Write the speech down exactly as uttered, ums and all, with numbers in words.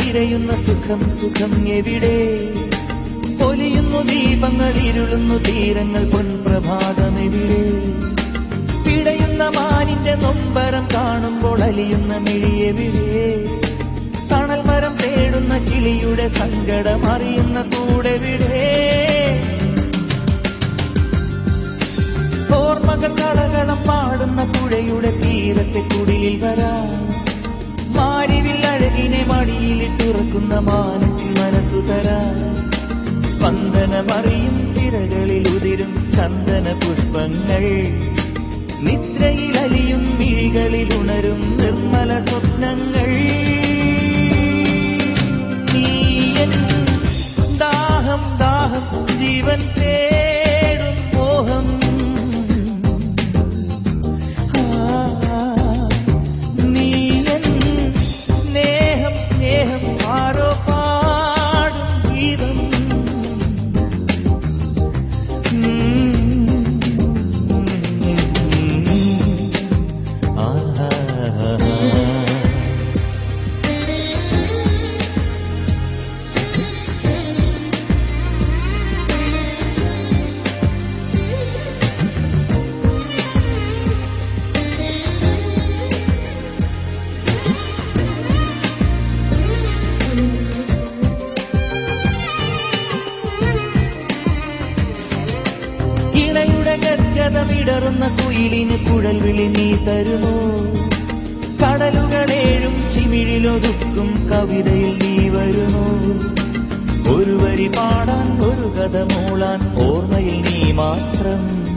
തിരയുന്ന സുഖം സുഖം എവിടെ? പൊലിയുന്നു ദീപങ്ങൾ, ഇരുളുന്നു തീരങ്ങൾ, പൊൻപ്രഭാതമെവിടെ? പിടയുന്ന മാനിന്റെ നൊമ്പരം കാണുമ്പോൾ അലിയുന്ന മിഴിയെവിടെ? തണൽ മരം തേടുന്ന കിളിയുടെ സങ്കടം അറിയുന്ന കൂടെവിടെ? ഓർമ്മകൾ കളകളം പാടുന്ന പുഴയുടെ തീരത്തെ കുടിലിൽ വരാം. മാരിവിൽ അഴകിനെ മടിയിലിട്ടുറക്കുന്ന മാനത്തിൽ മനസ്സു തരാം. സ്പന്ദനമറിയും സിരകളിൽ ഉതിരും ചന്ദന പുഷ്പങ്ങൾ, നിദ്രയിലലിയും മിഴികളിൽ ഉണരും നിർമ്മല സ്വപ്നങ്ങൾ. നീയൻ ദാഹം ദാഹം ജീവൻ തേടും മോഹം. നീയൻ സ്നേഹം സ്നേഹം ആരോ പാടും ഗീതം. ഇണയുടെ ഗദ്ഗതമിടറുന്ന കുയിലിന് കുഴൽ വിളി നീ തരുമോ? കടലുകളേഴും ചിമിഴിലൊതുക്കും കവിതയിൽ നീ വരുമോ? ഒരു വരി പാടാൻ, ഒരു കഥ മൂളാൻ ഓർമ്മയിൽ നീ മാത്രം.